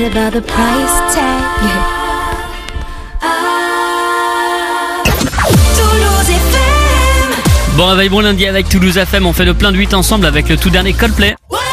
about the price tag. Bon réveil, bon lundi avec Toulouse FM, on fait le plein de 8 ensemble avec le tout dernier Coldplay.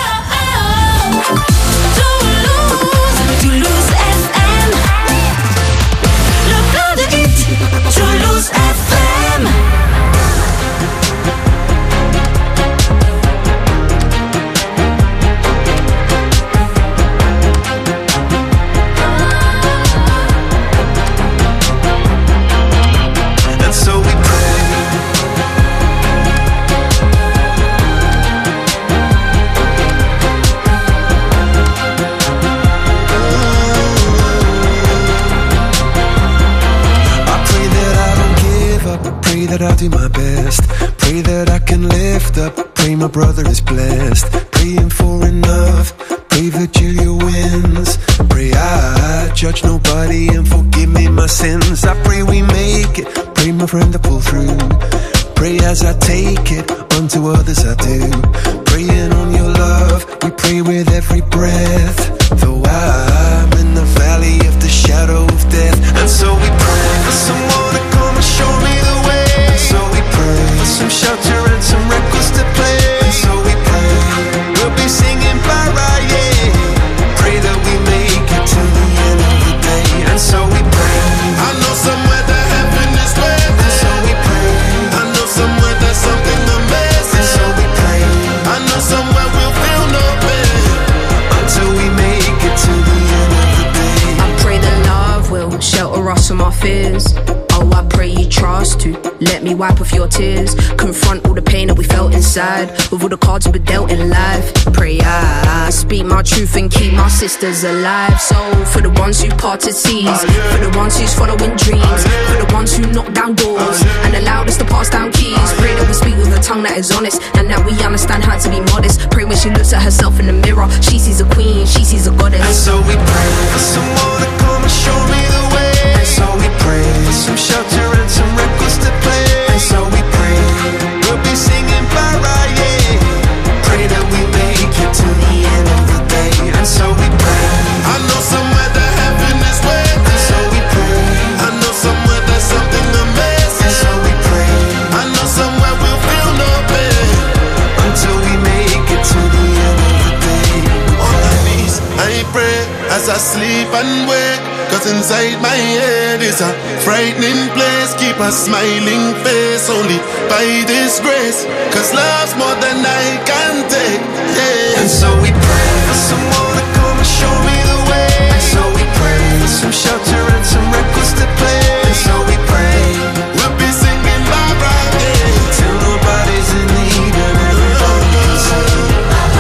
That I'll do my best. Pray that I can lift up. Pray my brother is blessed. Praying for enough. Pray Virgilia wins. Pray I judge nobody and forgive me my sins. I pray we make it. Pray my friend to pull through. Pray as I take it. Unto others I do. Praying on your love. We pray with every breath. Though I'm in the valley of the shadow of death. And so we pray for someone to come and show me the way. So we pray for some shelter and some records to play. And so we pray we'll be singing para, yeah. Pray that we make it to the end of the day. And so we pray. I know somewhere that heaven is waiting. And so we pray. I know somewhere there's something amazing. And so we pray. I know somewhere we'll feel no pain until we make it to the end of the day. I pray that love will shelter us from our fears. Oh, I pray you trust to let me wipe off your tears. Confront all the pain that we felt inside with all the cards we dealt in life. Pray I speak my truth and keep my sisters alive. So for the ones who parted seas, for the ones who's following dreams, for the ones who knock down doors and allowed us to pass down keys. Pray that we speak with a tongue that is honest and that we understand how to be modest. Pray when she looks at herself in the mirror, she sees a queen, she sees a goddess. And so we pray for someone to come and show me the way. And so we pray for some shelter and some records to play. And so we pray we'll be singing para, yeah. Pray that we make it to the end of the day. And so we pray. I know somewhere that heaven is waiting. And so we pray. I know somewhere there's something amazing. And so we pray. I know somewhere we'll feel no pain until we make it to the end of the day. On my knees I pray as I sleep and wake. Cause inside my head is a frightening place. Keep a smiling face only by this grace. Cause love's more than I can take, yeah. And so we pray for someone to come and show me the way. And so we pray for some shelter and some records to play. And so we pray we'll be singing bye bye, yeah. Till nobody's in need and everybody's sing.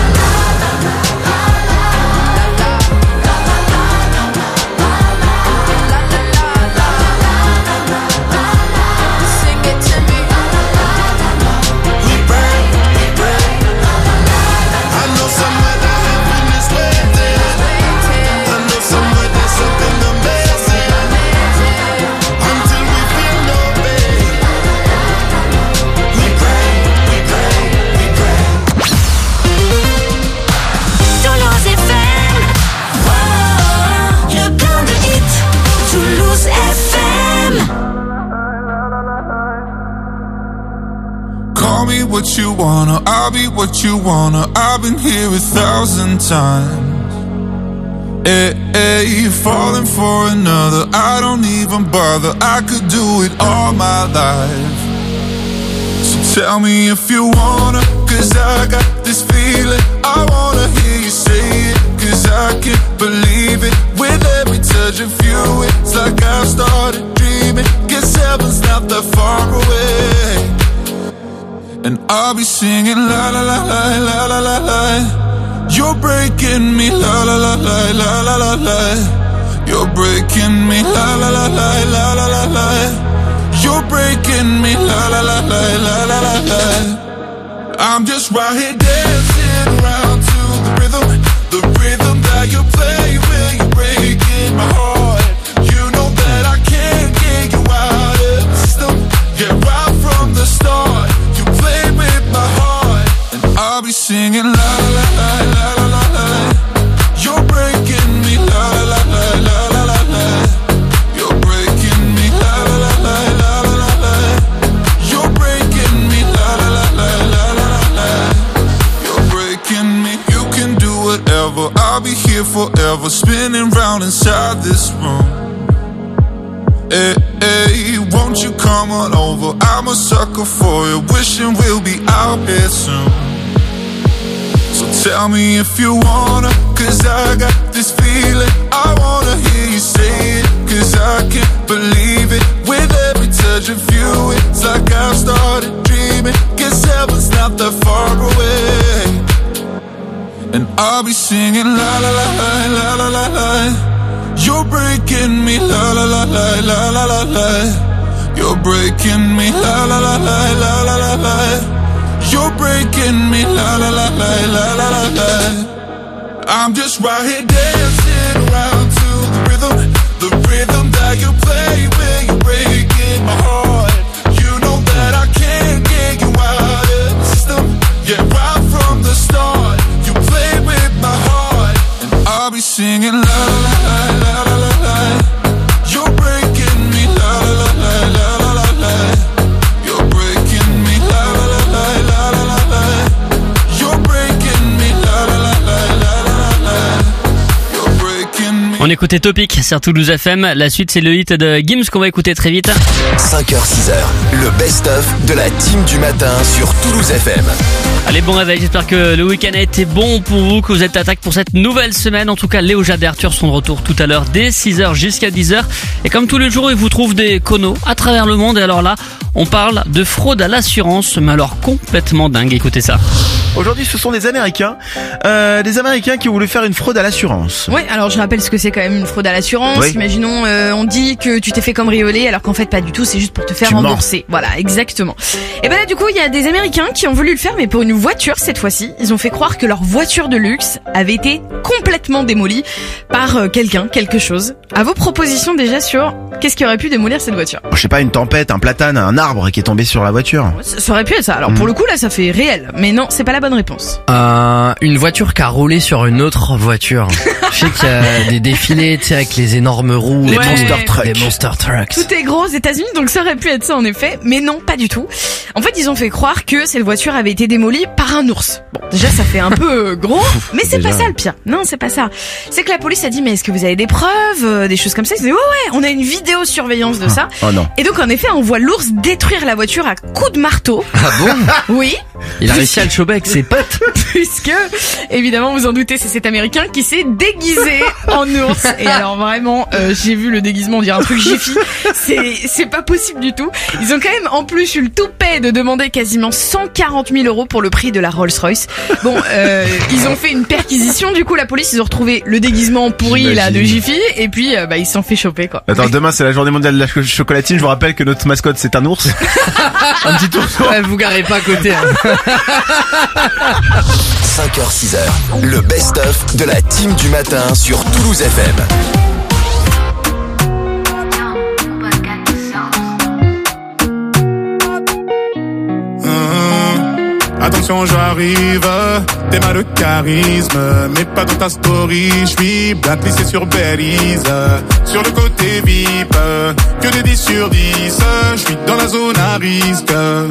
What you wanna, I'll be what you wanna. I've been here 1,000 times. Hey, falling for another, I don't even bother. I could do it all my life. So tell me if you wanna, cause I got this feeling. I wanna hear you say it, cause I can't believe it. With every touch of you, it's like I've started dreaming. Guess heaven's not that far away. And I'll be singing la la la la la la la la. You're breaking me la la la la la la la la. You're breaking me la la la la la la la la. You're breaking me la la la la la la la la. I'm just right here dancing around to the rhythm that you play when you're breaking my heart. You know that I can't get you out of the system. Yeah, right from the start. Play with my heart, and I'll be singing la la la la la la la. You're breaking me la la won't you come on over? I'm a sucker for you, wishing we'll be out here soon. So tell me if you wanna, cause I got this feeling. I wanna hear you say it, cause I can't believe it. With every touch of you, it's like I've started dreaming. Guess heaven's not that far away. And I'll be singing la la la la la la la la. You're breaking me la la la la la la la la. You're breaking me la la la la la la la la. You're breaking me la la la la la la la la. I'm just right here dancing around to the rhythm that you play when you're breaking my heart. You know that I can't get you out of the system. Yeah, right from the start, you play with my heart, and I'll be singing la la la la la la la. You're breaking me la la la la la la la. You're breaking me la la la la la la la la. You're breaking me la la la la la la la. You're breaking me. On écoutait Topic sur Toulouse FM. La suite, c'est le hit de Gims qu'on va écouter très vite. 5h-6h, le best-of de la team du matin sur Toulouse FM. Allez, bon réveil, j'espère que le week-end a été bon pour vous, que vous êtes à tac pour cette nouvelle semaine. En tout cas, Léo, Jade et Arthur sont de retour tout à l'heure dès 6h jusqu'à 10h. Et comme tous les jours, ils vous trouvent des conos à travers le monde. Et alors là, on parle de fraude à l'assurance, mais alors complètement dingue. Écoutez ça. Aujourd'hui, ce sont des Américains qui ont voulu faire une fraude à l'assurance. Ouais, alors je rappelle ce que c'est quand même une fraude à l'assurance. Oui. Imaginons, on dit que tu t'es fait cambrioler alors qu'en fait pas du tout, c'est juste pour te faire Tu rembourser. Voilà, exactement. Et ben là du coup, il y a des Américains qui ont voulu le faire, mais pour une voiture cette fois-ci. Ils ont fait croire que leur voiture de luxe avait été complètement démolie par quelque chose. À vos propositions déjà sur qu'est-ce qui aurait pu démolir cette voiture? Je sais pas, une tempête, un platane, un arbre qui est tombé sur la voiture. Ça aurait pu être ça. Alors pour le coup là, ça fait réel, mais non, c'est pas la bonne réponse. Une voiture qui a roulé sur une autre voiture. Je sais qu'il y a des défilés, tu sais, avec les énormes roues. Les Ouais. monster trucks. Les monster trucks. Tout est gros aux États-Unis, donc ça aurait pu être ça en effet, mais non, pas du tout. En fait, ils ont fait croire que cette voiture avait été démolie par un ours. Bon, déjà ça fait un peu gros, mais c'est déjà. pas ça le pire. Non, c'est pas ça. C'est que la police a dit mais est-ce que vous avez des preuves, des choses comme ça? Ils ont dit ouais, on a une vidéosurveillance de ça. Oh non. Et donc en effet, on voit l'ours détruire la voiture à coups de marteau. Ah bon? Oui, Il a réussi à le choper avec ses potes. puisque évidemment vous en doutez, c'est cet Américain qui s'est déguisé en ours. Et alors vraiment, j'ai vu le déguisement, on dirait un truc Jiffy. C'est pas possible du tout. Ils ont quand même en plus eu le toupet de demander quasiment 140 000 € pour le prix de la Rolls-Royce. Bon, ils ont fait une perquisition. Du coup, la police, ils ont retrouvé le déguisement pourri là de Jiffy, et puis ils se sont fait choper quoi. Attends, demain c'est la journée mondiale de la chocolatine. Je vous rappelle que notre mascotte c'est un ours. Un petit ours. Ouais, vous garez pas à côté. Hein. 5h-6h, le best-of de la team du matin sur Toulouse FM. Attention, j'arrive, t'es mal de charisme, mais pas dans ta story. J'suis blacklissé sur Belize, sur le côté VIP, que des 10 sur 10. J'suis dans la zone à risque.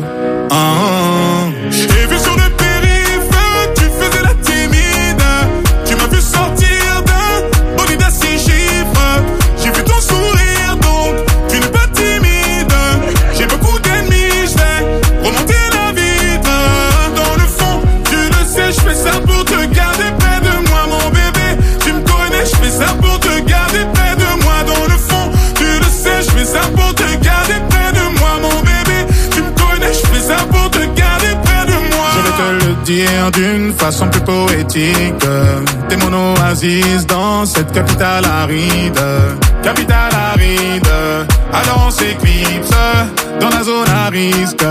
J't'ai vu sur le périph', tu faisais la timide. Tu m'as vu sortir d'un bolide à 6 chiffres. J'ai vu ton sourire, donc tu n'es pas timide. J'ai beaucoup d'ennemis, j'vais remonter la vitre. Dans le fond, tu le sais, j'fais ça pour te garder près de moi, mon bébé. Tu me connais, j'fais ça pour te garder près de moi. Dans le fond, tu le sais, j'fais ça pour te garder près de moi, mon bébé. Tu me connais, j'fais ça pour te garder près de moi. Je vais te le dire d'une façon plus poétique. T'es mon oasis dans cette capitale aride. Capitale aride. Alors on s'éclipse dans la zone à risque.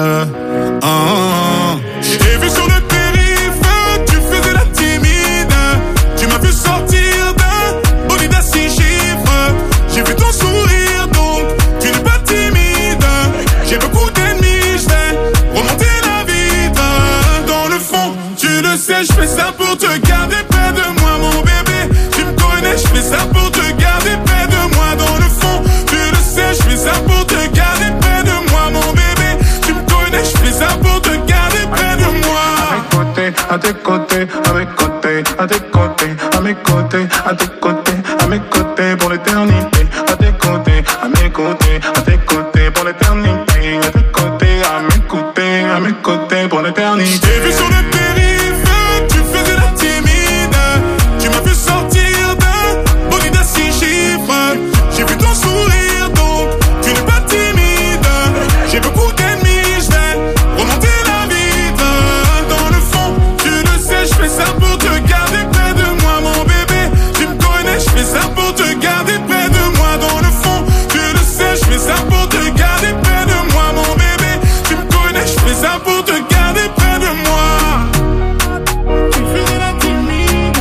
J't'ai vu sur le périph', tu faisais la timide. Tu m'as vu sortir d'un bolide à 6 chiffres. J'ai vu ton sourire, donc tu n'es pas timide. J'ai beaucoup d'ennemis, j'vais remonter la vitre. Dans le fond, tu le sais, j'fais ça pour te garder près de moi, mon bébé. Tu me connais, j'fais ça pour te garder près de moi. Dans le fond, tu le sais, j'fais ça pour te garder près de moi, mon bébé. Tu me connais, j'fais ça pour te garder près de moi. À tes côtés, à mes côtés, à tes côtés, à mes côtés, à tes côtés, à mes côtés pour l'éternité. À tes côtés, à mes côtés, à tes côtés pour l'éternité. À tes côtés, à mes côtés pour l'éternité. Je t'ai vu sur le périph', tu faisais la timide. Tu m'as vu sortir d'un bolide à 6 chiffres. J'ai vu ton sourire donc tu n'es pas timide. J'ai beaucoup d'ennemis, je vais remonter la vite. Dans le fond, tu le sais, je fais ça pour te garder près de moi, mon bébé. Tu me connais, je fais ça pour te garder près de moi. Dans le fond, tu le sais, je fais ça pour te garder près de moi, mon bébé. Tu me connais, je fais ça pour te garder près de moi. Tu faisais la timide,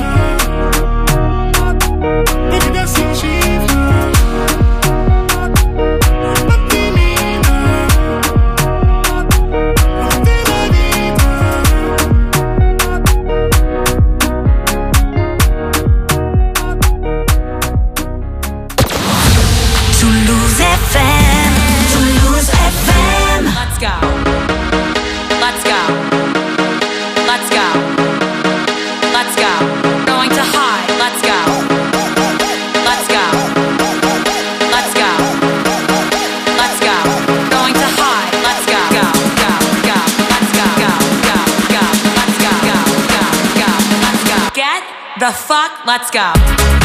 bolide à 6 chiffres. Pas timide, remonter la vite. Toulouse FM, Toulouse FM. Let's go. Let's go. Let's go. Let's go. Going to high. Let's go. Let's go. Let's go. Let's go. Going to high. Let's go. Go. Go. Go. Let's go. Go. Go. Go. Let's go. Go. Go. Go. Let's go. Get the fuck. Let's go.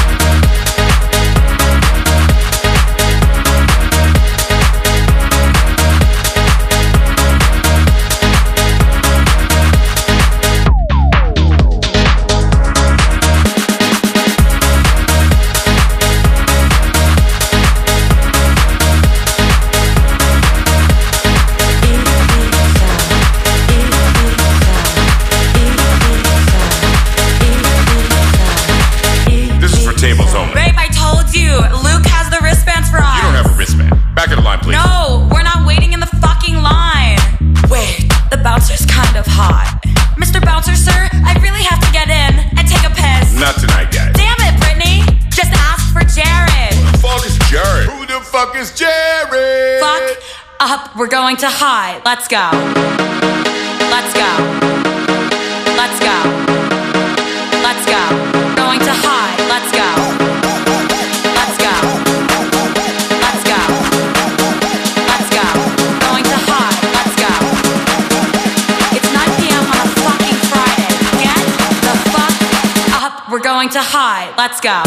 This is for tables only. Babe, I told you. Luke has the wristbands for us. You don't have a wristband. Back of the line, please. No, we're not waiting in the fucking line. Wait, the bouncer's kind of hot. Mr. Bouncer, sir, I really have to get in and take a piss. Not tonight, guys. Damn it, Brittany. Just ask for Jared. Who the fuck is Jared? Who the fuck is Jared? Fuck up. We're going to high. Let's go. Let's go. Let's go. Let's go. Going to high. Let's go. Let's go. Let's go. Let's go. Going to high. Let's go. It's 9 p.m. on a fucking Friday. Get the fuck up. We're going to high. Let's go.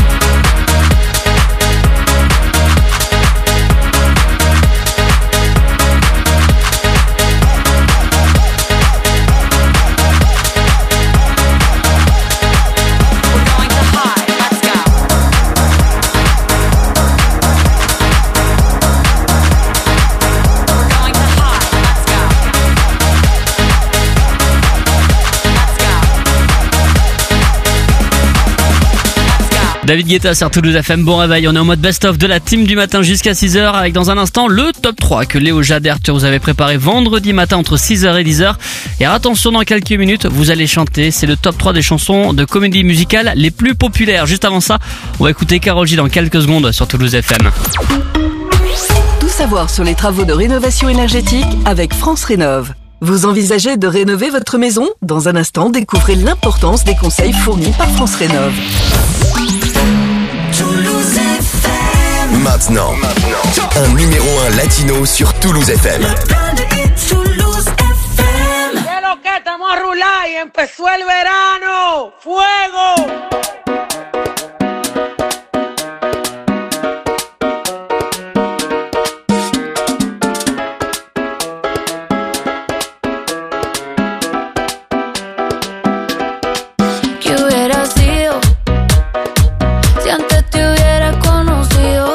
We're going to high. Let's go. We're going to high. Let's go. Let's go. Let's go. David Guetta sur Toulouse FM, bon réveil, on est en mode best-of de la team du matin jusqu'à 6h avec dans un instant le top 3 que Léo Jade et Arthur vous avez préparé vendredi matin entre 6h et 10h. Et attention, dans quelques minutes, vous allez chanter, c'est le top 3 des chansons de comédie musicale les plus populaires. Juste avant ça, on va écouter Karol G dans quelques secondes sur Toulouse FM. Tout savoir sur les travaux de rénovation énergétique avec France Rénov'. Vous envisagez de rénover votre maison ? Dans un instant, découvrez l'importance des conseils fournis par France Rénov'. Toulouse FM. Maintenant, un numéro 1 latino sur Toulouse FM. Toulouse FM. ¿Qué lo que estamos a rular y empezó el verano? ¡Fuego! ¿Qué hubiera sido si antes te hubiera conocido?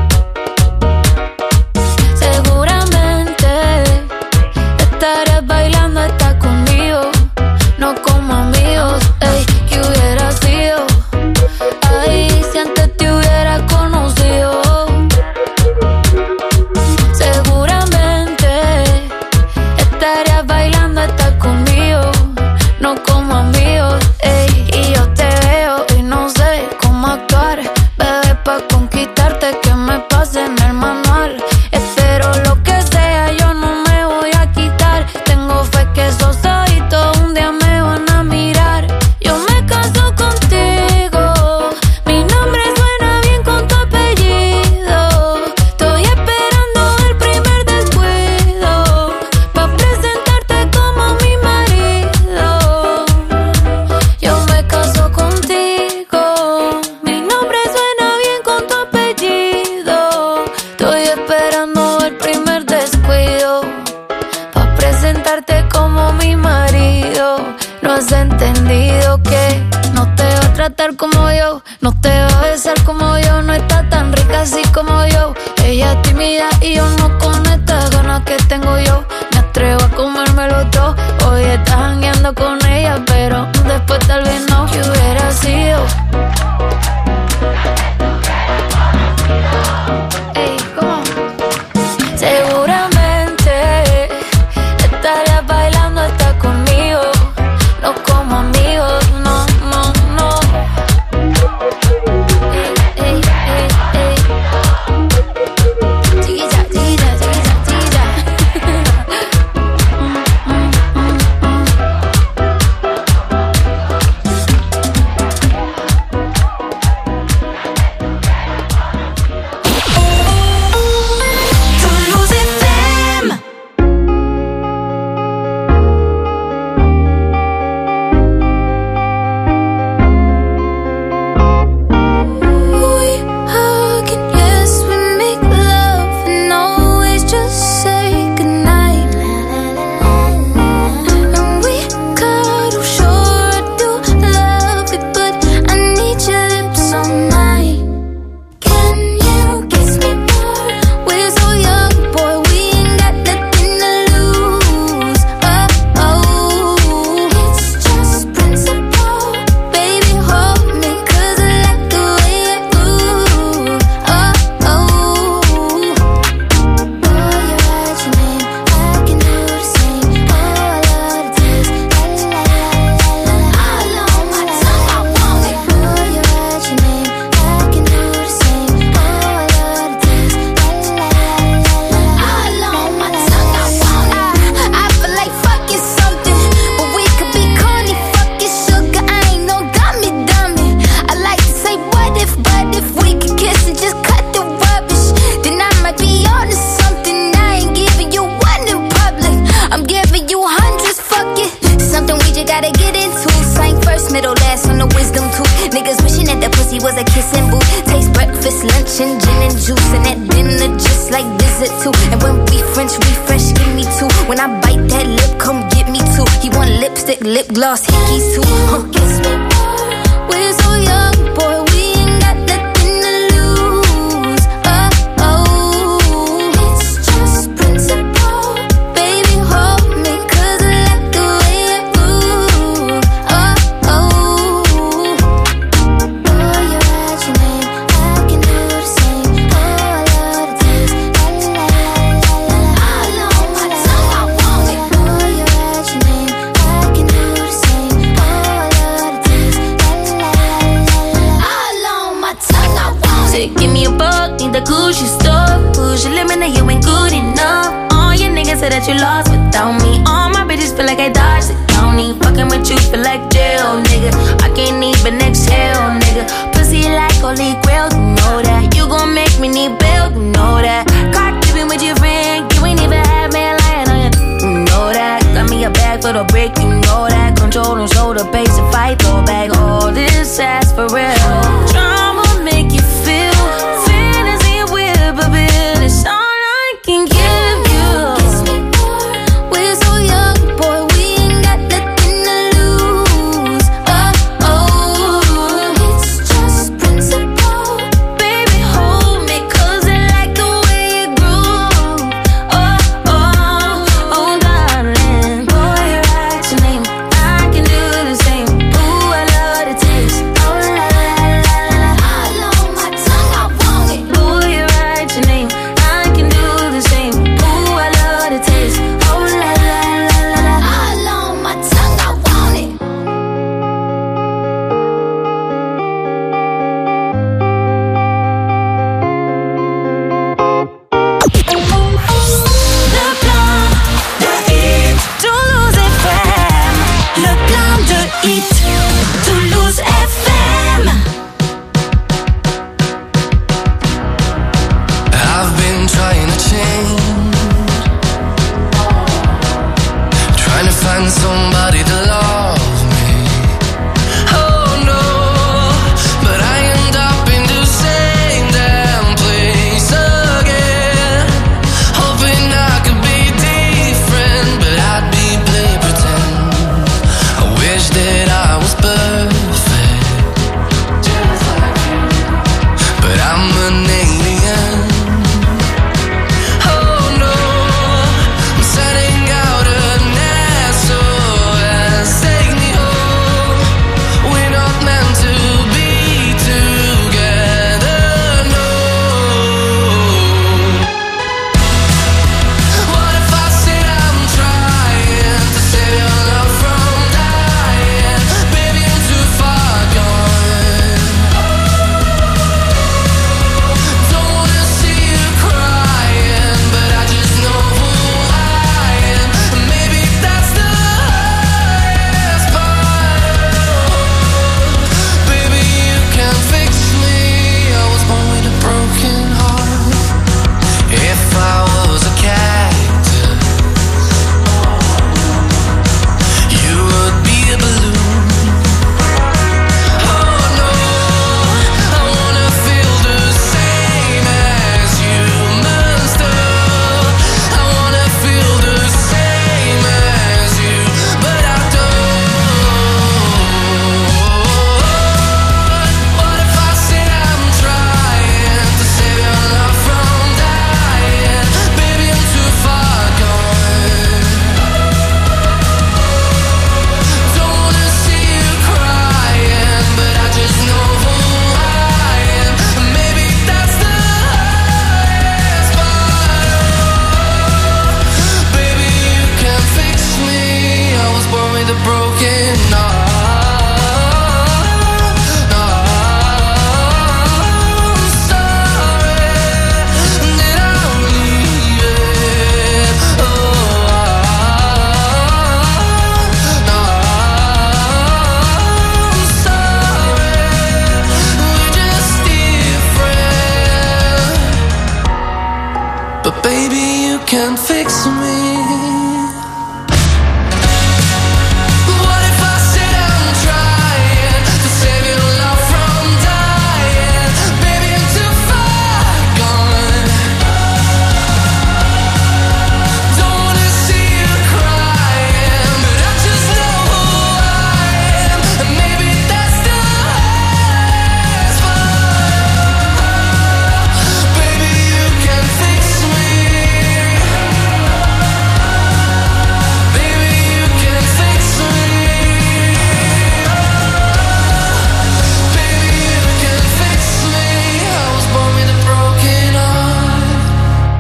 Seguramente estarías bailando hasta conmigo, no como amigos. Ey, ¿qué hubiera sido no has entendido que no te va a tratar como yo, no te va a besar como yo, no está tan rica así como yo. Ella es tímida y yo no con estas ganas que tengo yo. Me atrevo a comérmelo todo. Hoy estás jangueando con ella, pero después tal vez no. ¿Qué hubiera sido? Ey, ¿cómo? Seguramente estarías bailando hasta conmigo, no como amigos, no, no, no. Ey, ey, ey, ey. Chiquilla, chiquilla, chiquilla, chiquilla. Toulouse FM. We hug and yes, we make love and always just say goodnight. And we cuddle, sure I do love it, but I need your lips all night. Can you kiss me more? We're so young, boy, we ain't got nothing to lose. Oh, oh, it's just principle. Baby, hold me, 'cause I like the way it moves. Oh, oh, boy, you write your name, I can do the same. Oh, I love the taste, la la la la la la. All on my tongue, I want it. Boy, you write your name, I can do the same. Oh, I love the taste, la la la la la. All on my tongue, I want it. I feel like fucking something, but we could be corny, fucking sugar. I ain't no dummy, dummy. I like to say what if, but if we could kiss and just cut the rubbish, then I might be on to something. I ain't giving you one in public, I'm giving you hundreds, fuck it. Something we just gotta get into. Sang first, middle, last on the wisdom tooth. Niggas wishing that the pussy was a kissing booth. Taste breakfast, lunch, and gin and juice. And at dinner, just like visit too. And when we French refresh, give me two. When I bite that lip, come get me two. He want lipstick, lip gloss, hickeys too. Kiss me more. We're so young, boy, we ain't got nothing to lose. Oh, oh, it's just principle. Baby, hold me, 'cause I like the way it moves. Oh, oh, boy, you write your name, I can do the same. Oh, I love the taste, la la la la la. All on my tongue, I want it. Boy, you write your name, I can do the same. Oh, I love the taste, la la la la la. All on my tongue, I want it. Say, give me a buck, need the Gucci stuff. Push your limit, now you ain't good enough. All your niggas say that you lost without me. All my bitches feel like I dodged the county. Fucking with you feel like jail, nigga. I can't even exhale, nigga. Pussy like holy grail, you know that. You gon' make me need bail, you know that. Caught keeping with your friend, you ain't even have me lying on you, you know that. Got me a bag for the brick, you know that. Control and shoulder, pace and fight, throw back all this ass for real. Drama make you feel, fantasy with a bill, it's all I can give you. Kiss me more. We're so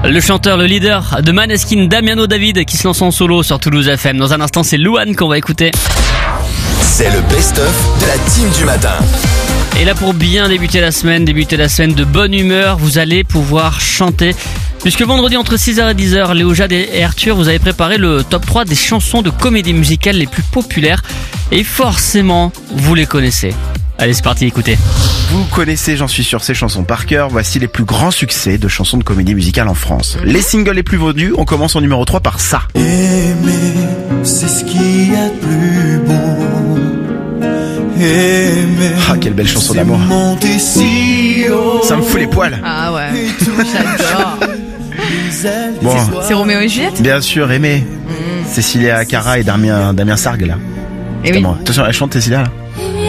Le chanteur, le leader de Maneskin, Damiano David, qui se lance en solo sur Toulouse FM. Dans un instant, c'est Louane qu'on va écouter. C'est le best-of de la team du matin. Et là, pour bien débuter la semaine de bonne humeur, vous allez pouvoir chanter. Puisque vendredi, entre 6h et 10h, Léo Jade et Arthur, vous avez préparé le top 3 des chansons de comédie musicale les plus populaires. Et forcément, vous les connaissez. Allez, c'est parti, écoutez. Vous connaissez, j'en suis sûr, ces chansons par cœur. Voici les plus grands succès de chansons de comédie musicale en France. Les singles les plus vendus, on commence en numéro 3 par ça. Aimer, c'est ce qu'il y a de plus beau. Aimer, Ah, quelle belle chanson d'amour. monter si haut. Ça me fout les poils. Ah ouais, j'adore. Bon, C'est Roméo et Juliette? bien sûr, aimer. Cécilia Cara et Damien Sargue, là. Et oui. Attention, elle chante Cécilia, là.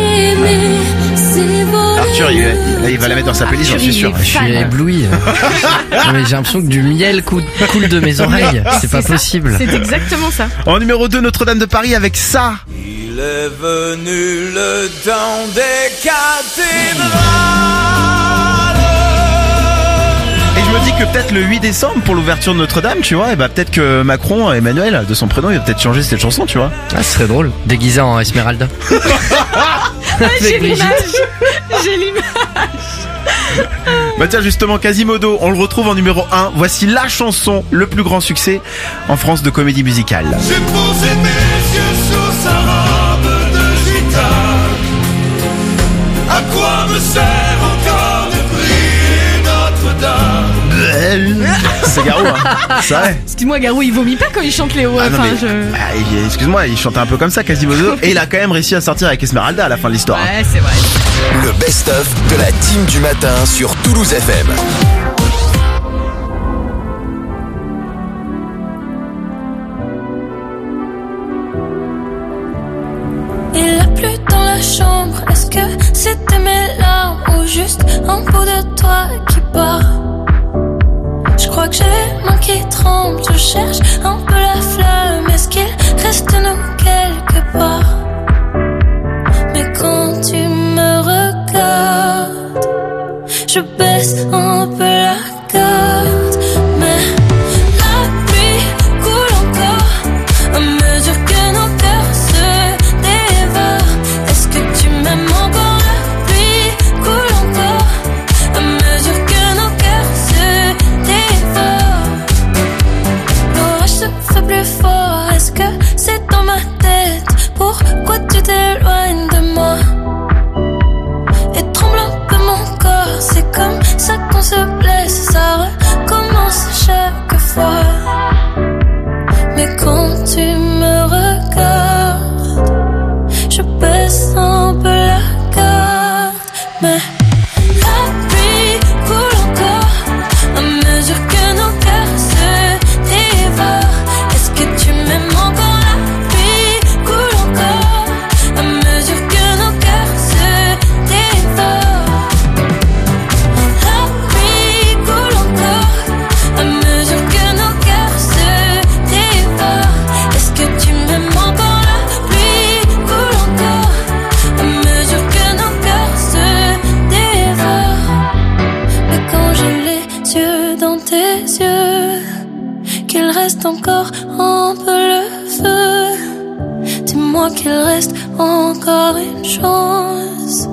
Arthur, il va la mettre dans sa playlist, j'en suis sûr. Je suis ébloui. Non, mais j'ai l'impression que du miel coule de mes oreilles. C'est pas possible. C'est exactement ça. En numéro 2, Notre-Dame de Paris avec ça. Il est venu le temps des cathédrales. Et je me dis que peut-être le 8 décembre, pour l'ouverture de Notre-Dame, tu vois, et bah peut-être que Macron, Emmanuel, de son prénom, il va peut-être changer cette chanson, tu vois. Ah, ce serait drôle. Déguisé en Esmeralda. J'ai l'image. Bah tiens, justement, Quasimodo, on le retrouve en numéro 1. Voici la chanson, le plus grand succès en France de comédie musicale. J'ai posé mes yeux sur sa robe de gitane. À quoi me sert encore de prier Notre-Dame? C'est Garou, hein. C'est vrai. Excuse-moi, Garou, il vomit pas quand il chante Léo. Ah non, Enfin, mais- excuse-moi, il chantait un peu comme ça, Quasimodo, et il a quand même réussi à sortir avec Esmeralda à la fin de l'histoire. Ouais, c'est vrai. Le best-of de la team du matin sur Toulouse FM. Il a plu dans la chambre, est-ce que c'était mes larmes ou juste un bout de toi qui part? Je crois que j'ai les mains qui tremblent, je cherche un peu la flamme, est-ce qu'il reste nous quelque part? Mais quand tu me regardes, je baisse un peu la garde, mais la pluie coule encore à mesure que nos cœurs se dévorent. Est-ce que tu m'aimes encore? La pluie coule encore à mesure que nos cœurs se dévorent. L'orage se fait plus fort. Est-ce que c'est dans ma tête? Pourquoi tu t'éloignes de moi? Et tremble un peu mon corps. C'est comme ça qu'on se blesse. Ça recommence chaque fois. Mais quand tu me regardes, je baisse un peu la garde. Mais la pluie coule encore à mesure que nos cœurs se dévorent. Est-ce que tu m'aimes encore? La pluie coule encore à mesure que nos cœurs se dévorent. La pluie coule encore à mesure que nos cœurs se dévorent. Est-ce que tu m'aimes encore? La pluie coule encore à mesure que nos cœurs se dévorent. Mais quand j'ai les yeux dans tes yeux, qu'il reste encore un peu le feu, dis-moi qu'il reste encore une chance.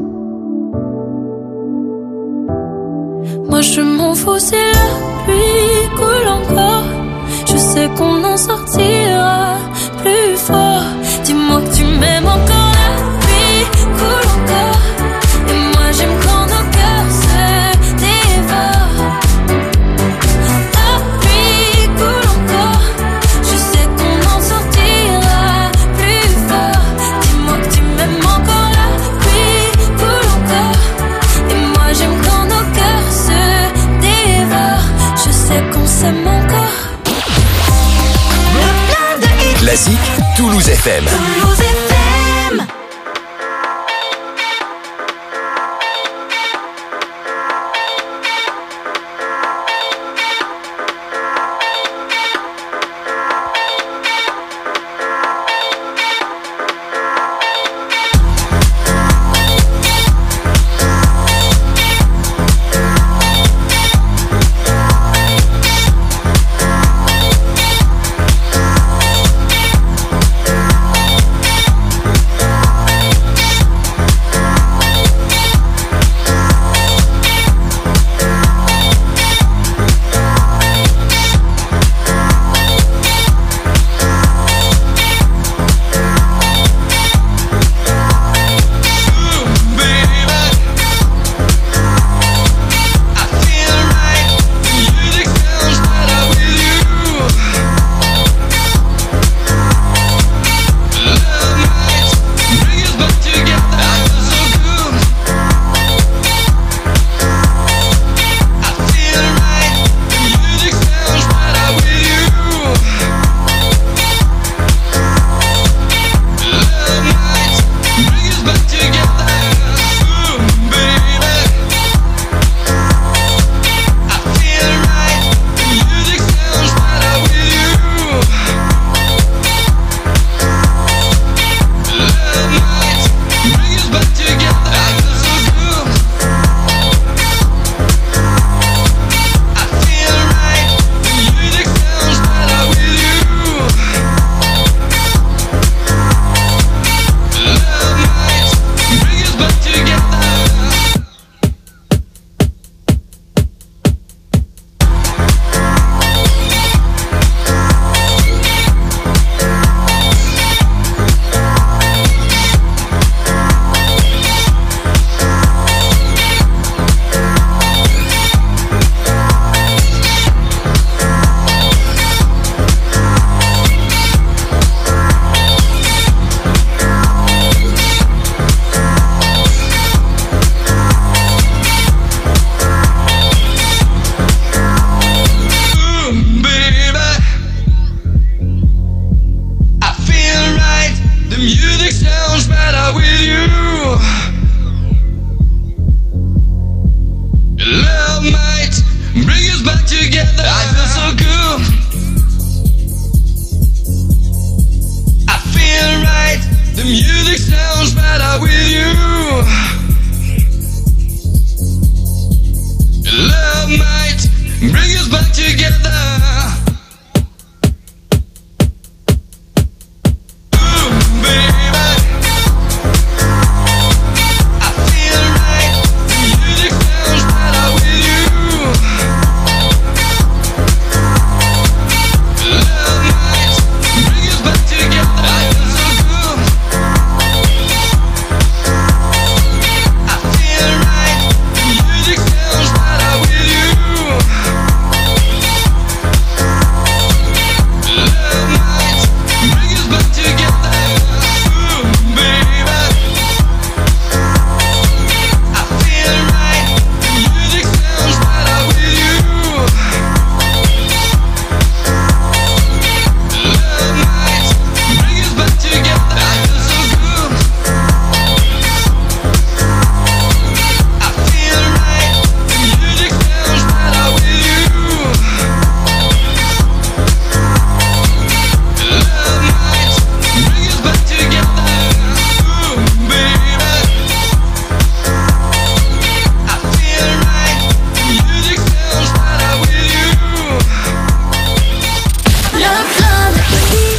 Moi je m'en fous si la pluie coule encore. Je sais qu'on en sortira plus fort. Dis-moi que tu m'aimes encore. La pluie coule encore. Et moi j'aime quand nos cœurs se dévorent. La pluie coule encore. Je sais qu'on en sortira plus fort. Dis-moi que tu m'aimes encore. La pluie coule encore. Et moi j'aime quand nos cœurs se dévorent. Je sais qu'on s'aime encore. Classique Toulouse FM. Toulouse FM.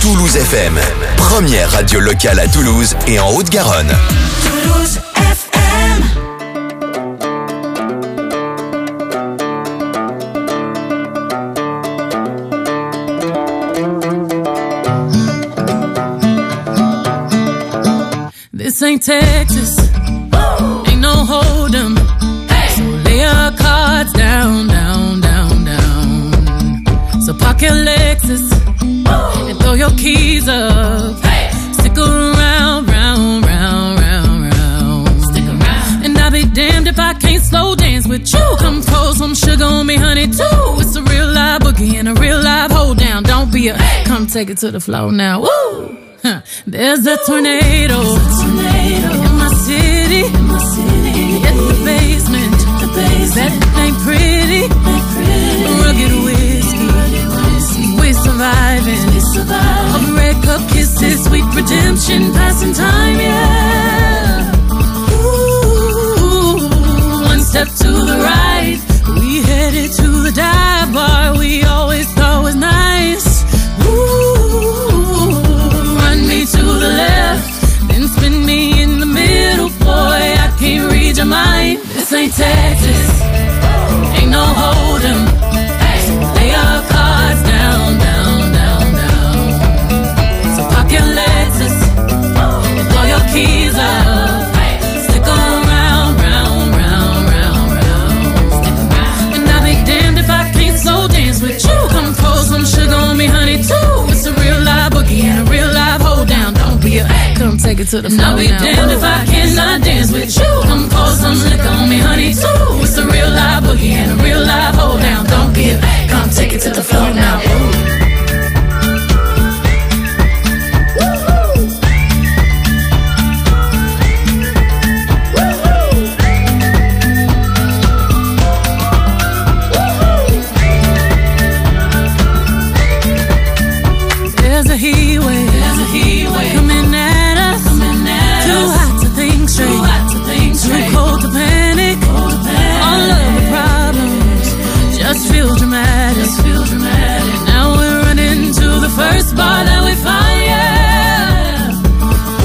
Toulouse FM. Première radio locale à Toulouse et en Haute-Garonne. Toulouse FM. This ain't Texas, ain't no hold'em. So lay your cards down, down, down, down. So park your Lexus and throw your keys up. Stick around, round, round, round, round. Stick around. And I'll be damned if I can't slow dance with you. Come pour some sugar on me, honey, too. It's a real live boogie and a real live hold down. Don't be a come take it to the floor now. Woo! Huh. There's a tornado in my city. At the basement. That ain't pretty. Rugged whiskey. We're surviving. All the red cup kisses, sweet redemption, passing time, yeah. Ooh, one step to the right. We headed to the dive bar we always thought was nice. Ooh, run me to the left, then spin me in the middle, boy, I can't read your mind. This ain't Texas, ain't no hold'em. Lay your cards down, down, down, down. So park your Lexus and throw your keys up. Stick around, round, round, round, round. And I'll be damned if I can't slow dance with you. Come pour some sugar on me, honey, too. It's a real live boogie and a real live hold down. Don't be a come take it to the floor. I'll be damned if I cannot dance with you. Come pour some liquor on me, honey, too. It's a real live boogie and a real live hold down. Don't be a come take it to the floor now. There's a heat wave coming at us. Too hot to think straight, too cold to panic. All of the problems just feel dramatic. Now we're running to the first bar that we find, yeah.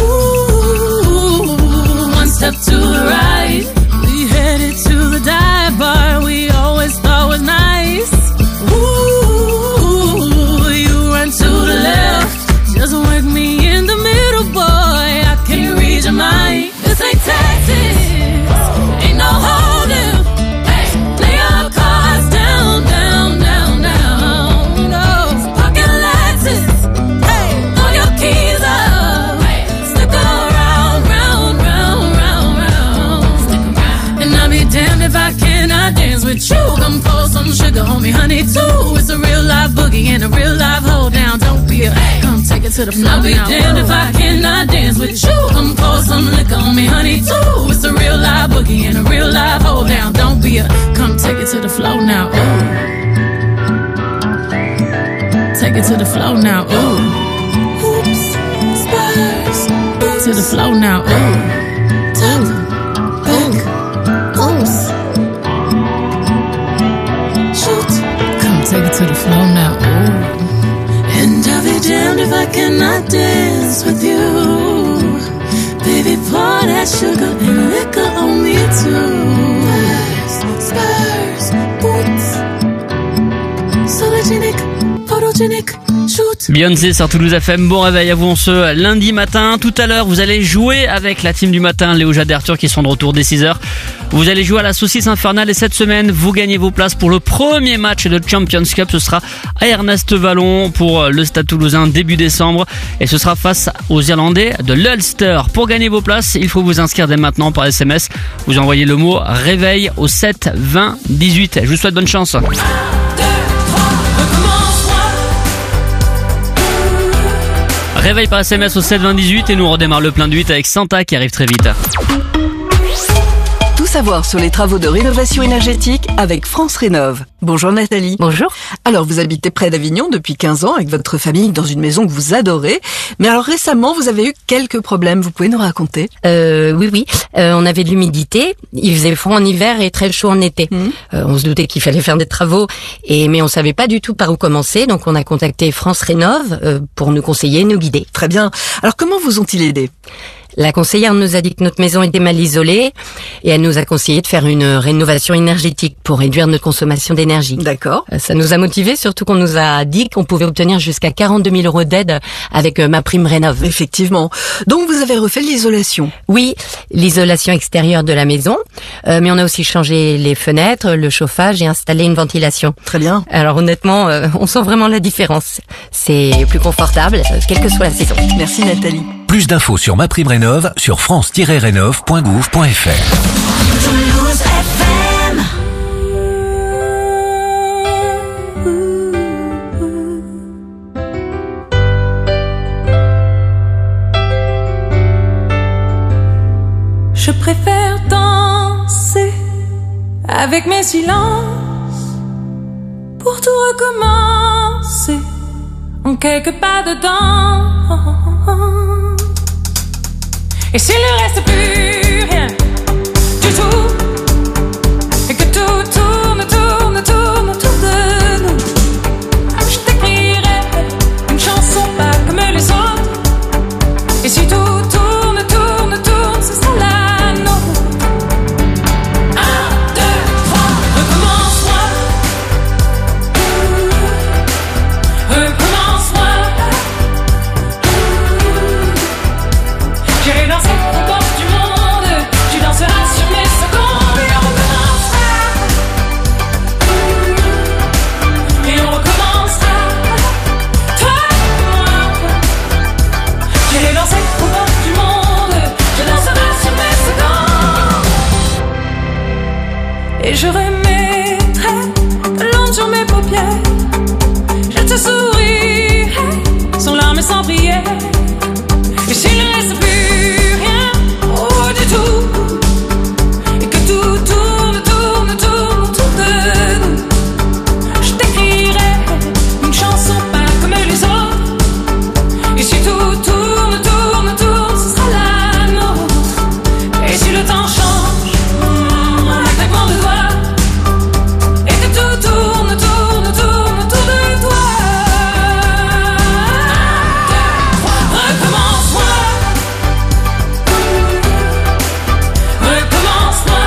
Ooh, one step to the right. We headed to the dive bar we always thought was nice. Ooh, you run to the left, just work me in the middle, boy, I can't read your mind. This ain't Texas, ain't no hold'em. Lay your cards down, down, down, down. No, pocket Lexus, throw your keys up. Stick around, round, round, round, round. And I'll be damned if I cannot dance with you. Come pour some sugar on me, honey, too. It's a real live boogie and a real live hold down. Don't be a come take it to the floor. I'll be damned if I cannot dance with you. Come pour some liquor on me, honey, too. It's a real live boogie and a real live hold down. Don't be a come take it to the floor now. Ooh. Take it to the floor now. Ooh. Oops, Spurs. To the floor now. Ooh. Top, back, oops. Shoot. Come take it to the floor now. Ooh. And I'll be damned if I cannot dance with you. Baby, pour that sugar and liquor on me too. Spurs, boots, sologenic, photogenic, shoot. Beyoncé sur Toulouse FM, bon réveil à vous en ce lundi matin. Tout à l'heure, vous allez jouer avec la team du matin, Léo, Jade et Arthur qui sont de retour dès 6h. Vous allez jouer à la saucisse infernale et cette semaine, vous gagnez vos places pour le premier match de Champions Cup. Ce sera à Ernest Vallon pour le Stade Toulousain début décembre et ce sera face aux Irlandais de l'Ulster. Pour gagner vos places, il faut vous inscrire dès maintenant par SMS. Vous envoyez le mot réveil au 7 20 18. Je vous souhaite bonne chance. Réveil par SMS au 7 20 18 et nous on redémarre le plein de 8 avec Santa qui arrive très vite. Tout savoir sur les travaux de rénovation énergétique avec France Rénov'. Bonjour Nathalie. Bonjour. Alors vous habitez près d'Avignon depuis 15 ans avec votre famille dans une maison que vous adorez. Mais alors récemment vous avez eu quelques problèmes, vous pouvez nous raconter? Oui. On avait de l'humidité, il faisait froid en hiver et très chaud en été. On se doutait qu'il fallait faire des travaux, mais on savait pas du tout par où commencer. Donc on a contacté France Rénov' pour nous conseiller, nous guider. Très bien. Alors comment vous ont-ils aidé? La conseillère nous a dit que notre maison était mal isolée et elle nous a conseillé de faire une rénovation énergétique pour réduire notre consommation d'énergie. D'accord. Ça nous a motivés, surtout qu'on nous a dit qu'on pouvait obtenir jusqu'à 42 000 euros d'aide avec ma prime Rénov'. Effectivement. Donc vous avez refait l'isolation? Oui, l'isolation extérieure de la maison, mais on a aussi changé les fenêtres, le chauffage et installé une ventilation. Très bien. Alors honnêtement, on sent vraiment la différence. C'est plus confortable, quelle que soit la saison. Merci Nathalie. Plus d'infos sur MaPrimeRénov' sur france-rénov.gouv.fr. Toulouse FM. Je préfère danser avec mes silences pour tout recommencer en quelques pas dedans. Et s'il ne reste plus rien du tout, et que tout tourne autour de nous, je t'écrirai une chanson pas comme les autres. Et si tout tourne, ce sera la nôtre. 1, 2, 3, recommence-moi. Recommence-moi. J'irai danser au bord du monde. Tu danseras sur mes secondes. Et on recommencera. Et on recommencera. Toi et moi. J'irai danser au bord du monde. Tu danseras sur mes secondes. Et je remettrai de l'onde sur mes paupières. Je te sourirai sans larmes et sans prière. Et s'il ne reste plus rien, oh du tout, et que tout tourne autour de nous, je t'écrirai une chanson pas comme les autres. Et si tout tourne, ce sera la nôtre. Et si le temps change, un claquement de doigts, et que tout tourne autour de toi. Recommence-moi. Recommence-moi.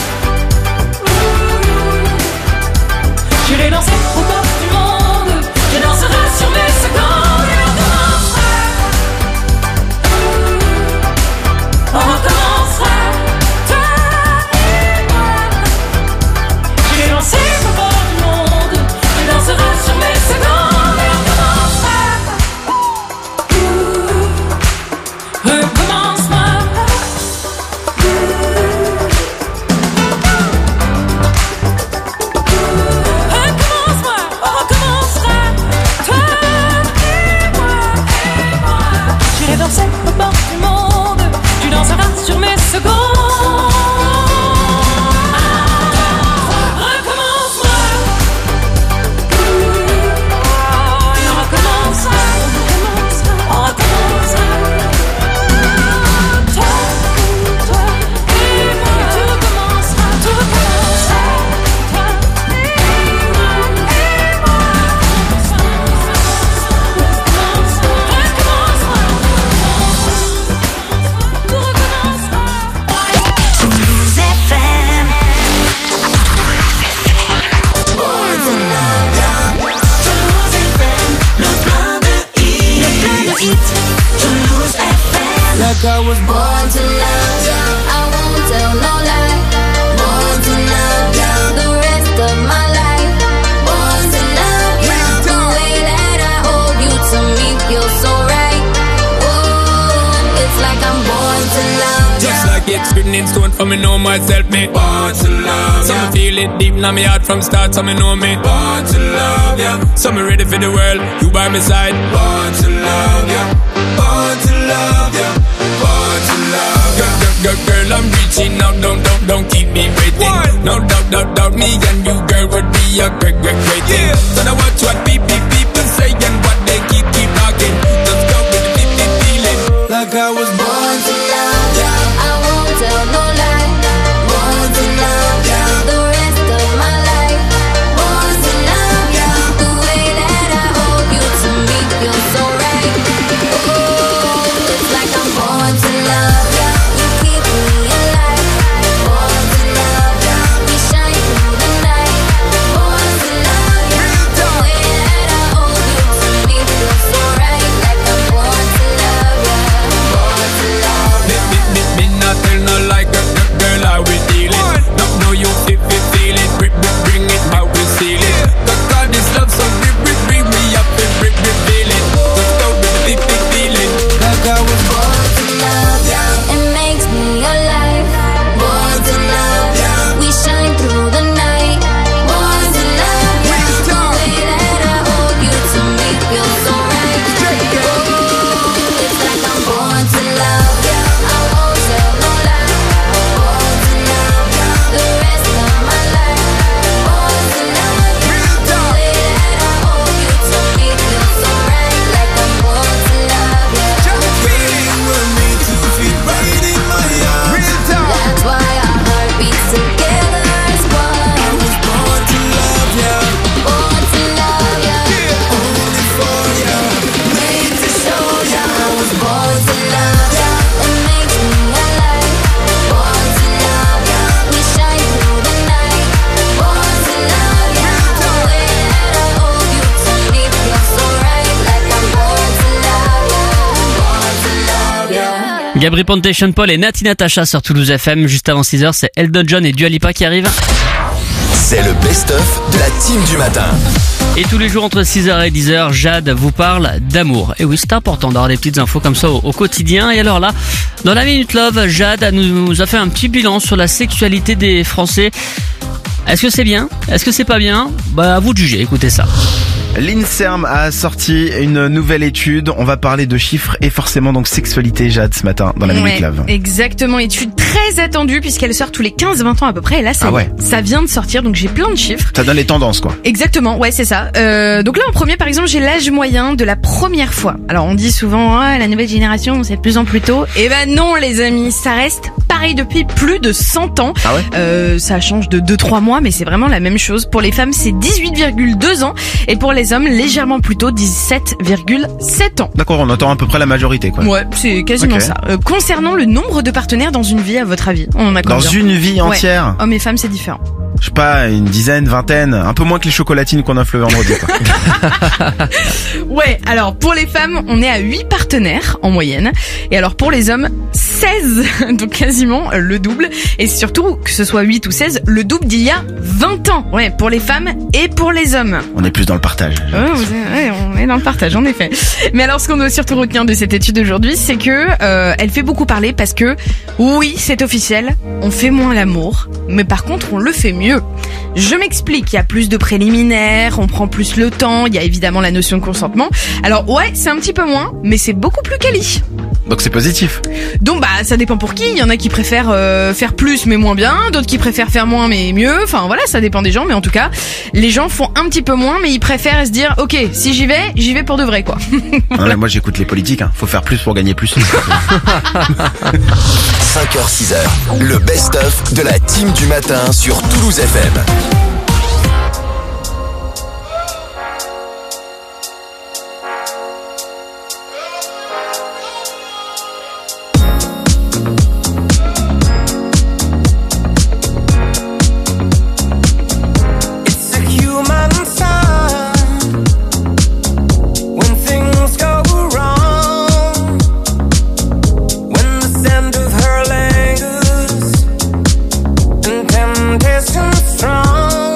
J'irai danser au bord du monde. Je danserai sur mes secondes. Et on recommencera. On recommencera. Toi et moi. J'irai danser au bord du monde. Je danserai sur mes secondes. Et on recommencera. Recommence-moi. Recommence-moi, on recommencera. Toi et moi. J'irai danser au bord du monde. Tu danseras sur mes secondes. Recommence-moi. Et on recommencera. On recommencera. Toi et moi. Tout recommencera. Toi et moi. Toulouse FM. Le plein de hits. Toulouse FM. Like I was Born to love ya, I won't tell no lie. Born to love ya, the rest of my life. Born to love ya, the way that I hold you to me feels so right. Oh, it's like I'm born to love ya. Just like it's written in stone for me know myself, me born to love ya. So me feel it deep in my heart from start, so me know me born to love ya. So me ready for the world, you by my side. Born to love ya, born to love ya, born to love ya. Girl, I'm reaching out, don't don't keep me waiting. No doubt, me and you, girl, would be a great thing. So now watch what people say and what they keep talking. Let's go with the feeling. Like I was born to love, yeah. I won't tell no lie. Born to love, yeah. The rest of my life. Born to love, yeah. The way that I hold you to me feels so right. Oh, it's like I'm born to love, yeah. You keep me alive. Born to love, yeah. We shine through the night. Born to love, yeah. The way that I hold you to me feels so right. Like I'm born to love, yeah. Born to love. Me not tell no like a girl how we dealing. No you feel it, bring it how we seal it. God this love so bring me up and reveal it. Let's go with the feeling. Like I was born to love, yeah. It makes me alive. Born to love, yeah. We shine through the night. Born to love, yeah. The way that I hold you to me feels so right. Oh, it's like I'm born to love, yeah. I won't tell no lie. Born to love, yeah. The rest of my life. Born to love, yeah. The way that I hold you to me feels so right. Like I'm born to love, yeah. That's why our heart beats together as one. I was born to love ya. Born to love ya. Only for ya. Made to show ya. I was born to love ya. It makes me alive. Born to love ya. We shine through the night. Born to love ya. The way that I hold you to me feels so right. Like I'm born to love ya. Born to love ya. Gabri Ponte, Sean Paul et Nati Natasha sur Toulouse FM. Juste avant 6h, c'est Elton John et Dua Lipa qui arrivent. C'est le best-of de la team du matin. Et tous les jours entre 6h et 10h, Jade vous parle d'amour. Et oui, c'est important d'avoir des petites infos comme ça au quotidien. Et alors là, dans la Minute Love, Jade nous a fait un petit bilan sur la sexualité des Français. Est-ce que c'est bien? Est-ce que c'est pas bien? Bah, à vous de juger, écoutez ça. L'INSERM a sorti une nouvelle étude. On va parler de chiffres et forcément donc sexualité, Jade, ce matin dans la Minute Love. Exactement, étude très attendue puisqu'elle sort tous les 15-20 ans à peu près. Et là, ça vient de sortir, donc j'ai plein de chiffres. Ça donne les tendances, quoi. Exactement, ouais, c'est ça. Donc là, en premier, par exemple, j'ai l'âge moyen de la première fois. Alors, on dit souvent, la nouvelle génération, c'est de plus en plus tôt. Eh ben non, les amis, ça reste pareil depuis plus de 100 ans. Ah ouais? Ça change de 2-3 mois, mais c'est vraiment la même chose. Pour les femmes, c'est 18,2 ans. Et pour les hommes, légèrement plus tôt, 17,7 ans. D'accord, on entend à peu près la majorité, quoi. Ouais, c'est quasiment ça. Concernant le nombre de partenaires dans une vie, à votre avis, on en a combien? Dans une vie entière? Ouais. Hommes et femmes, c'est différent. Je sais pas, une dizaine, vingtaine, un peu moins que les chocolatines qu'on offre le vendredi, quoi. Ouais, alors pour les femmes, on est à 8 partenaires en moyenne. Et alors pour les hommes, 16, donc quasiment le double. Et surtout, que ce soit 8 ou 16, le double d'il y a 20 ans. Ouais, pour les femmes et pour les hommes. On est plus dans le partage. Ouais, on est dans le partage, en effet. Mais alors ce qu'on doit surtout retenir de cette étude aujourd'hui, c'est que elle fait beaucoup parler parce que, oui, c'est officiel, on fait moins l'amour, mais par contre on le fait mieux. Je m'explique, il y a plus de préliminaires, on prend plus le temps, il y a évidemment la notion de consentement. Alors ouais, c'est un petit peu moins, mais c'est beaucoup plus quali. Donc c'est positif. Donc bah ça dépend pour qui, il y en a qui préfèrent faire plus mais moins bien, d'autres qui préfèrent faire moins mais mieux, enfin voilà, ça dépend des gens, mais en tout cas, les gens font un petit peu moins mais ils préfèrent se dire OK, si j'y vais pour de vrai quoi. Voilà. Moi j'écoute les politiques, hein. Faut faire plus pour gagner plus. 5h, 6h, le best-of de la team du matin sur Toulouse FM. It's a human sign when things go wrong, when the scent of her lingers and temptation strong.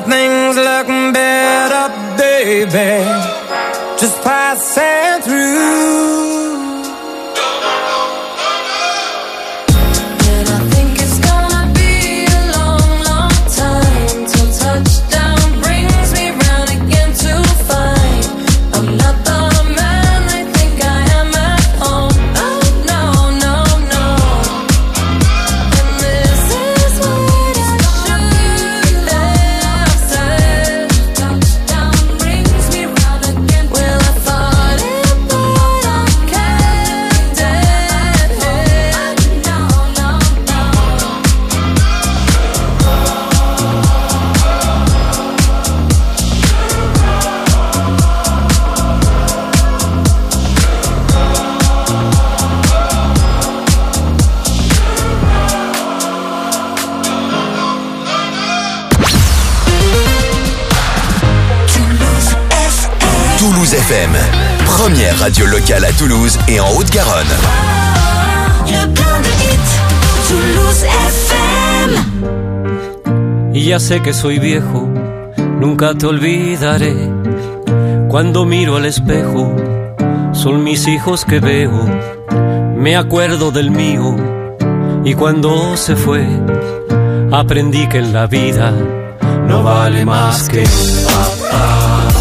when things look better, baby, just passing through. And I think it's gonna be a long, long time till touchdown brings me round again to find I'm not the man I think I am at home. Oh no, no, no. And this is what I should have said. Touchdown brings me round again. Well, I thought it, but I kept it. No, no, no. Toulouse FM, première radio locale à Toulouse et en Haute-Garonne. Le plan de hits, Toulouse FM. Y ya sé que soy viejo, nunca te olvidaré. Cuando miro al espejo, son mis hijos que veo. Me acuerdo del mío, y cuando se fue, aprendí que en la vida no vale más que papá.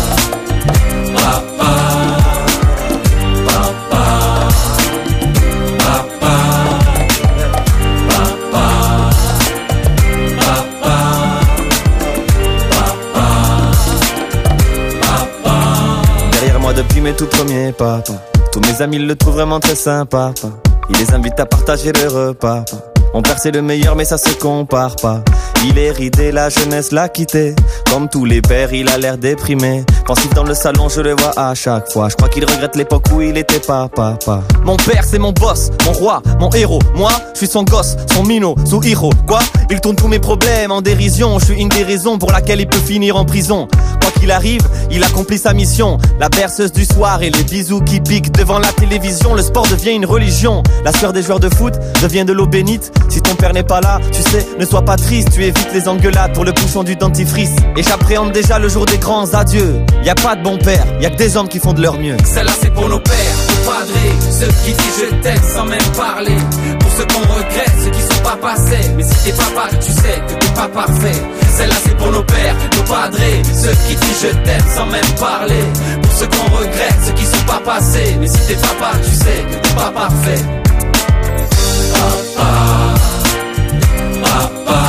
Derrière moi depuis mes tout premiers pas. Tous mes amis le trouvent vraiment très sympa. Il les invite à partager le repas. Mon père c'est le meilleur mais ça se compare pas. Il est ridé, la jeunesse l'a quitté. Comme tous les pères, il a l'air déprimé. Pensif dans le salon, je le vois à chaque fois. Je crois qu'il regrette l'époque où il était papa. Mon père c'est mon boss, mon roi, mon héros. Moi, je suis son gosse, son minot, son héros. Quoi? Il tourne tous mes problèmes en dérision. Je suis une des raisons pour laquelle il peut finir en prison. Quoi qu'il arrive, il accomplit sa mission. La berceuse du soir et les bisous qui piquent devant la télévision. Le sport devient une religion. La sueur des joueurs de foot devient de l'eau bénite. Si ton père n'est pas là, tu sais, ne sois pas triste. Tu évites les engueulades pour le bouchon du dentifrice. Et j'appréhende déjà le jour des grands adieux. Y a pas de bon père, y a que des hommes qui font de leur mieux. Celle-là c'est pour nos pères, nos padrés, ceux qui disent je t'aime sans même parler. Pour ceux qu'on regrette, ceux qui sont pas passés. Mais si t'es papa, tu sais que t'es pas parfait. Celle-là c'est pour nos pères, nos padrés, ceux qui disent je t'aime sans même parler. Pour ceux qu'on regrette, ceux qui sont pas passés. Mais si t'es papa, tu sais que t'es pas parfait. Papa, papa.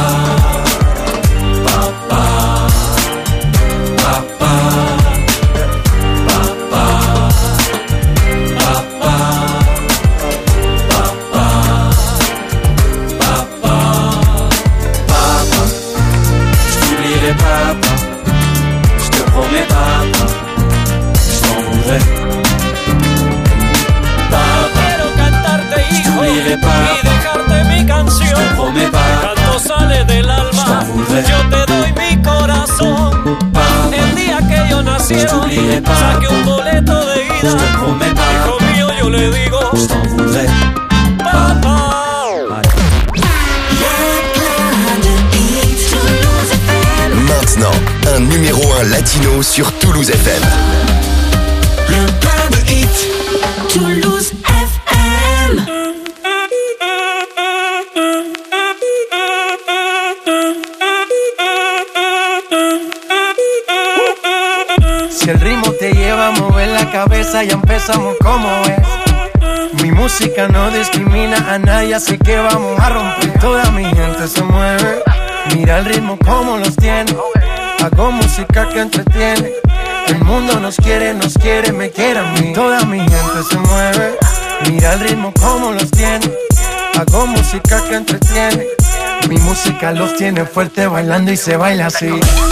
Y dejarte mi canción. Canto sale del alma. Yo te doy mi corazón. El día que yo nacieron, saqué un boleto de ida. Hijo mío, yo le digo, papá. Maintenant, un numéro 1 latino sur Toulouse FM. Le plan de hits, Toulouse FM. Si el ritmo te lleva a mover la cabeza, ya empezamos como es. Mi música no discrimina a nadie, así que vamos a romper. Toda mi gente se mueve. Mira el ritmo como los tiene. Hago música que entretiene. El mundo nos quiere, me quiere a mí. Toda mi gente se mueve. Mira el ritmo como los tiene. Hago música que entretiene. Mi música los tiene fuerte bailando y se baila así.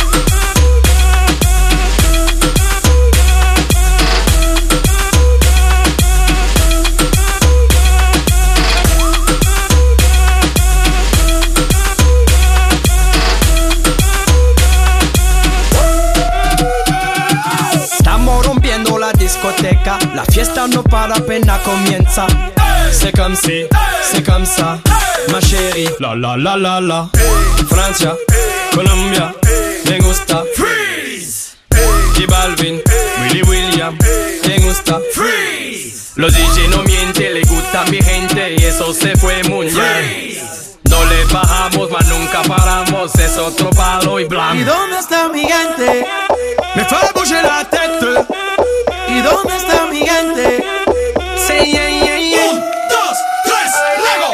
La fiesta no para, apenas comienza. C'est comme si, c'est comme ça, ma chérie. La la la la la. Francia, Colombia, me gusta Freeze. J Balvin, Willy William, me gusta Freeze. Los DJ no mienten, le gusta mi gente y eso se fue muy bien. No le bajamos, mas nunca paramos, es otro palo y blanco. ¿Y dónde está mi gente? Me fait bouger la tête. ¿Y dónde está mi gente? Say yeah, yeah, yeah. 1, 2, 3, Lego.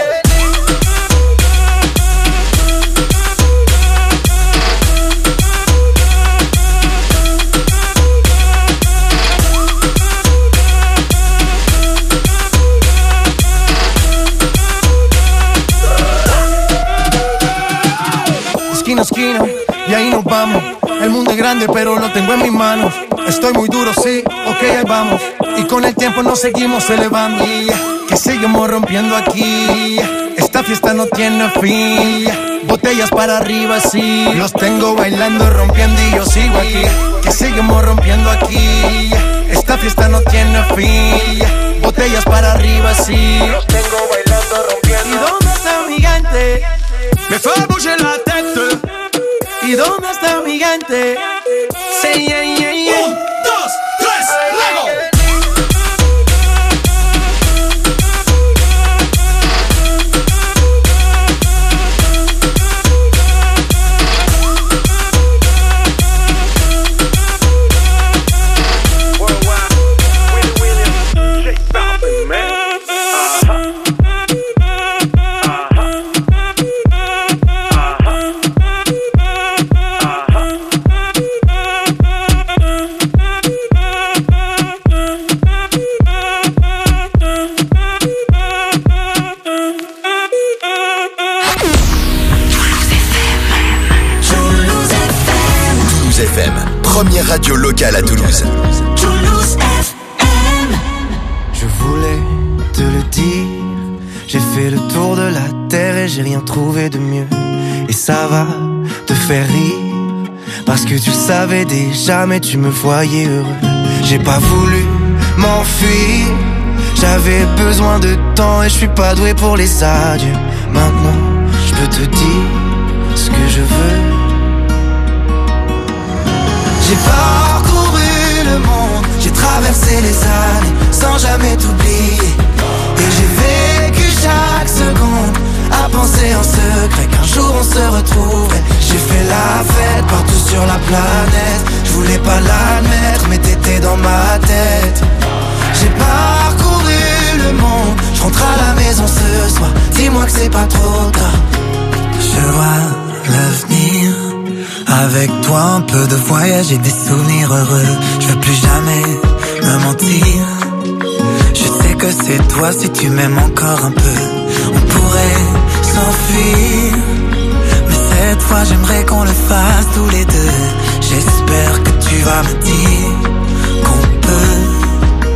Esquina a esquina, y ahí nos vamos. El mundo es grande, pero lo tengo en mis manos. Estoy muy duro, sí, ok, ahí vamos. Y con el tiempo nos seguimos elevando. Que seguimos rompiendo aquí. Esta fiesta no tiene fin. Botellas para arriba, sí. Los tengo bailando, rompiendo y yo sigo aquí. Que seguimos rompiendo aquí. Esta fiesta no tiene fin. Botellas para arriba, sí. Los tengo bailando, rompiendo. ¿Y dónde está mi gente? Me fait bouger la tête. ¿Y dónde está mi gente? Say yeah, yeah, yeah. 1, 2, 3, Lego. Première radio locale à Toulouse. Toulouse FM. Je voulais te le dire. J'ai fait le tour de la terre et j'ai rien trouvé de mieux. Et ça va te faire rire, parce que tu le savais déjà, mais tu me voyais heureux. J'ai pas voulu m'enfuir, j'avais besoin de temps et je suis pas doué pour les adieux. Maintenant, je peux te dire ce que je veux. J'ai parcouru le monde, j'ai traversé les années sans jamais t'oublier. Et j'ai vécu chaque seconde à penser en secret qu'un jour on se retrouverait. J'ai fait la fête partout sur la planète, je voulais pas l'admettre mais t'étais dans ma tête. J'ai parcouru le monde, je rentre à la maison ce soir, dis-moi que c'est pas trop tard. Je vois l'avenir, avec toi un peu de voyage et des souvenirs heureux. Je veux plus jamais me mentir, je sais que c'est toi si tu m'aimes encore un peu. On pourrait s'enfuir, mais cette fois j'aimerais qu'on le fasse tous les deux. J'espère que tu vas me dire qu'on peut.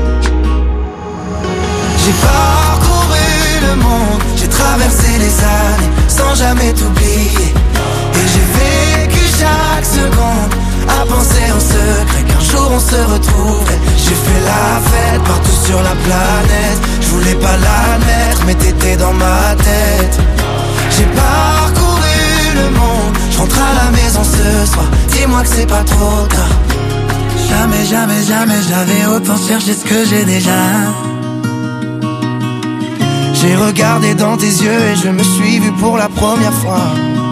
J'ai parcouru le monde, j'ai traversé les années sans jamais t'oublier. Et j'ai vécu chaque seconde à penser en secret qu'un jour on se retrouverait. J'ai fait la fête partout sur la planète, je voulais pas l'admettre mais t'étais dans ma tête. J'ai parcouru le monde, je rentre à la maison ce soir, dis-moi que c'est pas trop tard. Jamais, jamais, jamais j'avais autant cherché ce que j'ai déjà. J'ai regardé dans tes yeux et je me suis vu pour la première fois.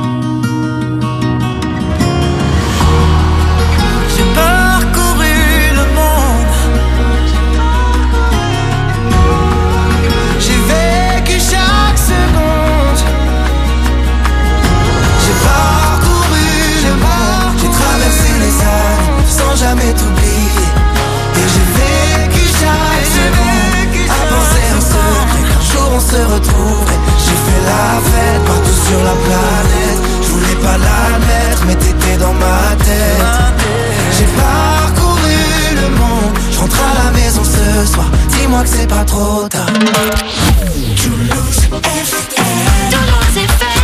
J'ai parcouru le monde, j'ai vécu chaque seconde. J'ai parcouru le monde, j'ai traversé les années sans jamais t'oublier. Et j'ai vécu chaque seconde à penser en secret qu'un jour on se retrouverait. J'ai fait la fête partout sur la planète, je voulais pas l'admettre mais t'étais dans ma tête. J'ai parcouru le monde, je rentre à la maison ce soir, dis-moi que c'est pas trop tard.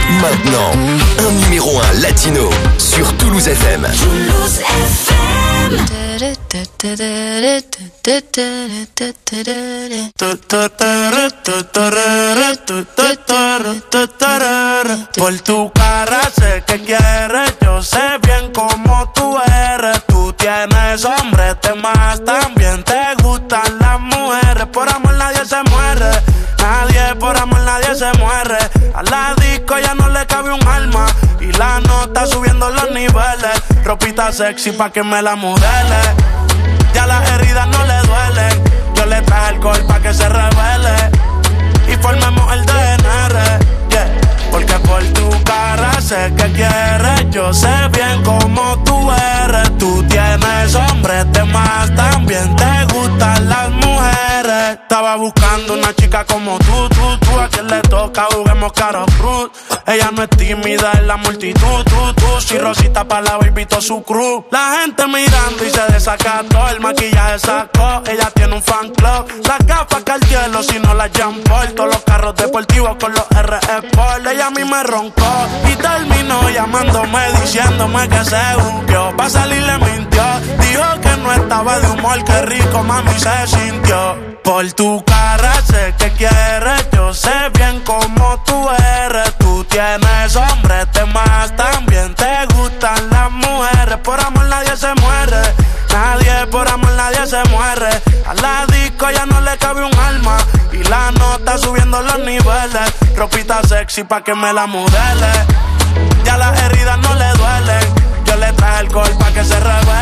Maintenant, un numéro 1 latino sur Toulouse FM. Toulouse FM. Por tu cara sé que quieres, yo sé bien cómo tú eres. Tú tienes hombres de más, también te gustan las mujeres. Por amor nadie se muere, nadie, por amor nadie se muere. A la disco ya no le cabe un alma y la nota subiendo los niveles. Ropita sexy pa' que me la modele, ya las heridas no le duelen. Yo le traje alcohol pa' que se revele y formemos el DNR, yeah. Porque por tu cara sé que quieres, yo sé bien cómo tú eres. Tú tienes hombres de más, también te gustan las mujeres. Estaba buscando una chica como tú, a quien le toca juguemos caro cruz. Ella no es tímida en la multitud, tú. Si Rosita pa' la baby todo su crew. La gente mirando y se desacató, el maquillaje sacó, ella tiene un fan club. Las gafas Cartier, si no las Jean Paul. Todos los carros deportivos con los RS Sport. Ella a mí me roncó y terminó llamándome diciéndome que se buqueó. Pa' salir le mintió, dijo que no estaba de humor, qué rico mami se sintió. Por tu cara sé que quieres, yo sé bien cómo tú eres. Tú tienes hombres de más, también te gustan las mujeres. Por amor nadie se muere, nadie, por amor nadie se muere. A la disco ya no le cabe un alma y la nota subiendo los niveles. Ropita sexy pa' que me la modele, ya las heridas no le duelen. Yo le traje alcohol pa' que se revele